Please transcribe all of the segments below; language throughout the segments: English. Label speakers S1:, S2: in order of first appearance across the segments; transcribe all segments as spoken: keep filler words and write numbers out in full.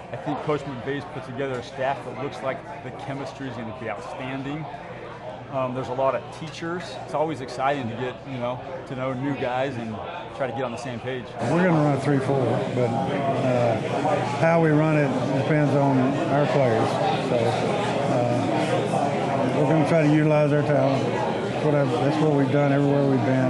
S1: I think Coach McVay's put together a staff that looks like the chemistry is going to be outstanding. Um, there's a lot of teachers. It's always exciting to get, you know, to know new guys and try to get on the same page.
S2: We're going to run a three four, but uh, how we run it depends on our players. So uh, we're going to try to utilize our talent. That's what, I've, that's what we've done everywhere we've been.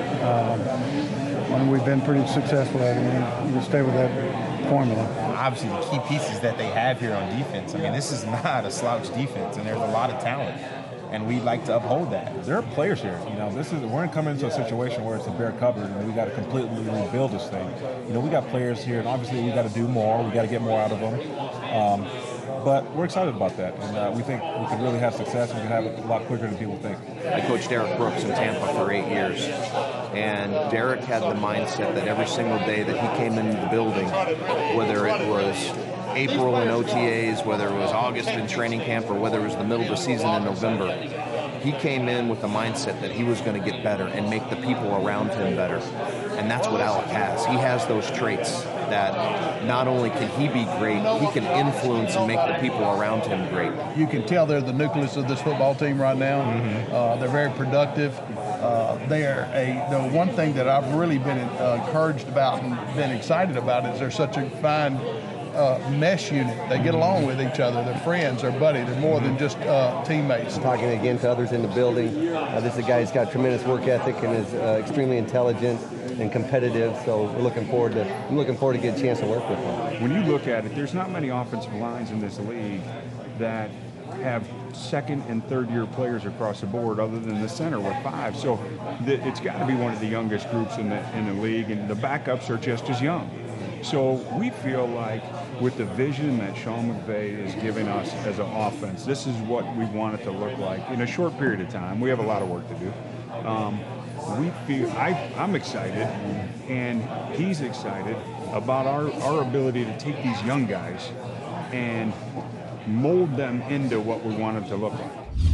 S2: Uh, and we've been pretty successful at it. And we'll stay with that formula.
S3: Obviously, the key pieces that they have here on defense. I mean, this is not a slouch defense, and there's a lot of talent. And we like to uphold that.
S4: There are players here. You know, this is we're going to come into a situation where it's a bare cupboard, and we got to completely rebuild this thing. You know, we got players here, and obviously we got to do more. We got to get more out of them. Um, but we're excited about that, and uh, we think we can really have success. We can have it a lot quicker than people think.
S5: I coached Derek Brooks in Tampa for eight years, and Derek had the mindset that every single day that he came into the building, whether it was April in O T As, whether it was August in training camp, or whether it was the middle of the season in November, he came in with the mindset that he was going to get better and make the people around him better. And that's what Alec has. He has those traits that not only can he be great, he can influence and make the people around him great.
S6: You can tell they're the nucleus of this football team right now. Mm-hmm. uh, they're very productive. Uh, they are a, the one thing that I've really been uh, encouraged about and been excited about is they're such a fine Uh, mesh unit. They get along with each other. They're friends. They're buddies. They're more than just uh, teammates.
S7: Talking again to others in the building. Uh, this is a guy who's got tremendous work ethic and is uh, extremely intelligent and competitive. So we're looking forward to. I'm looking forward to get a chance to work with him.
S8: When you look at it, there's not many offensive lines in this league that have second and third year players across the board, other than the center with five. So the, it's got to be one of the youngest groups in the in the league, and the backups are just as young. So we feel like with the vision that Sean McVay is giving us as an offense, this is what we want it to look like in a short period of time. We have a lot of work to do. Um, we feel I, I'm excited, and he's excited about our, our ability to take these young guys and mold them into what we want them to look like.